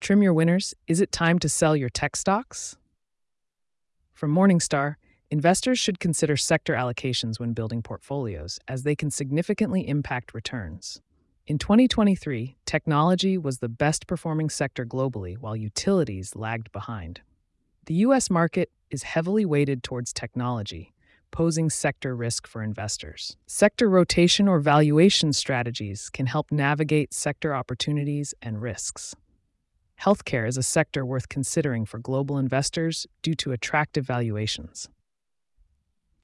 Trim your winners. Is it time to sell your tech stocks? From Morningstar, investors should consider sector allocations when building portfolios, as they can significantly impact returns. In 2023, technology was the best performing sector globally, while utilities lagged behind. The U.S. market is heavily weighted towards technology, posing sector risk for investors. Sector rotation or valuation strategies can help navigate sector opportunities and risks. Healthcare is a sector worth considering for global investors due to attractive valuations.